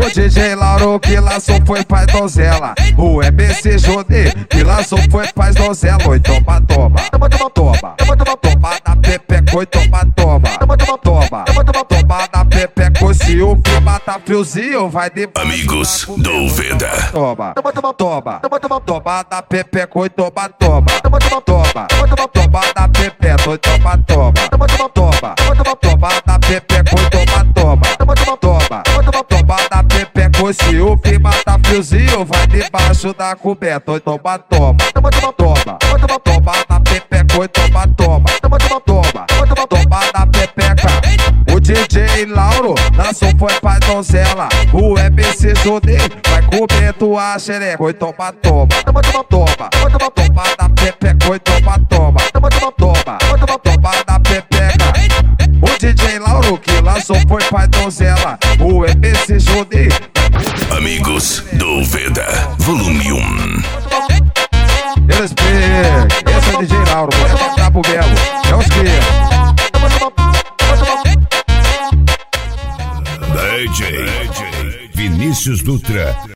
O DJ Lauro que lançou foi paz donzela. O MC Jodê que lançou foi paz donzela. Oi, toma, toma, toma, toma na pepeca, oi, toma, toma, toma, toma na pepeca. Se o clima tá friozinho, vai de Amigos do Veda. Toma, toma, toma na pepeca, oi, toma, toma, toma, toma na pepeca, oi, toma, toma, toma, toma na pepeca, oi, toma, toma, toma, toma na pepeca. Se o clima tá friozinho, vai debaixo da coberta, oi, toma, toma, toma, toma na pepeca, oi, toma, toma, toma, toma na pepeca. O DJ Lauro lançou foi pra donzela. O MC Jodê vai comer tua xereca, oi, toma, toma, toma, toma na pepeca, oi, toma, toma, toma, toma na pepeca. O DJ Lauro que lançou foi pra donzela. O MC Jodê. Amigos do Veda, volume 1. Eles pegam, esse é o DJ Lauro, vou levantar pro Belo, é os que DJ Vinícius Dutra.